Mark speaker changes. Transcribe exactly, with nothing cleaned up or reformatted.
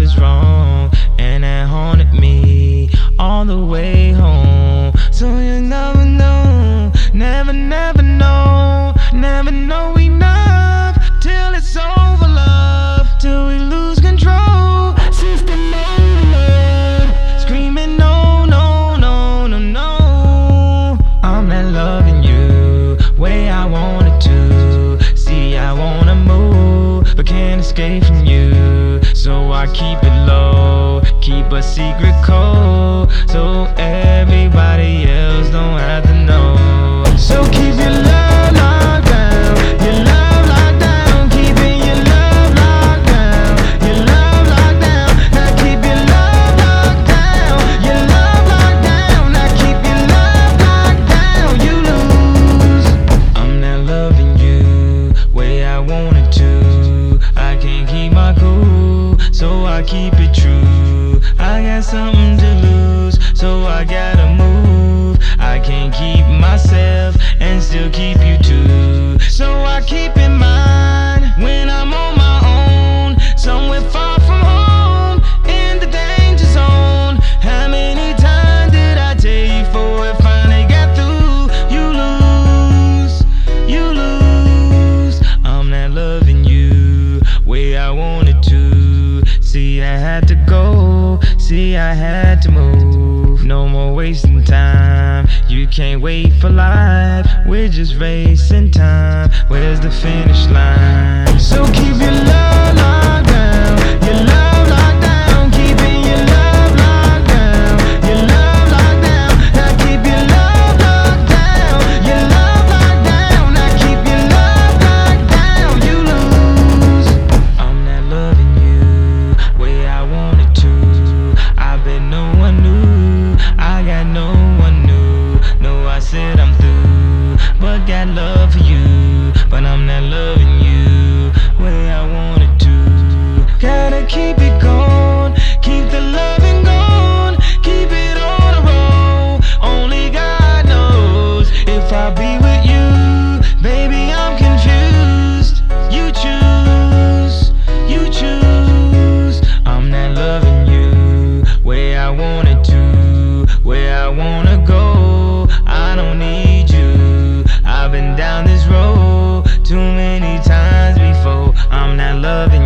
Speaker 1: was wrong, and that haunted me all the way home. So you never know, never, never know, never know enough till it's over, love, till we lose control. System overload, screaming no, no, no, no, no. I'm not loving you way I wanted to. See, I wanna move, but can't escape from you. So I keep it low, keep a secret code, so everybody else don't have to know. So keep your love locked down, your love locked down, keeping your love locked down, your love locked down. Now keep your love locked down, your love locked down. Now keep your love locked down. You lose. I'm not loving you way I wanted to. I can't keep my cool, so I keep it true. I got something to lose, so I gotta move. I can't keep myself and still keep you too. So I keep in mind when I'm on my own, somewhere far from home, in the danger zone. How many times did I tell you before it finally got through? You lose, you lose. I'm not loving you way I wanted to. See, I had to go, see, I had to move. No more wasting time, you can't wait for life. We're just racing time, where's the finish line? So keep your love locked down, your love locked down, keeping your love locked down, your love locked down. Now keep your love locked down, your love locked down. Now keep your love locked down. You lose. I'm not loving you way I wanted to. I bet no one knew, I got no one new. No, I said I'm through, but got love for you, but I'm not loving you way I wanted to. Gotta keep it going, keep the loving going, keep it on a roll. Only God knows if I'll be with you. Baby, I'm confused. You choose, you choose. I'm not loving you way I wanted to, where I wanna go. I don't need you. I've been down this road too many times before. I'm not loving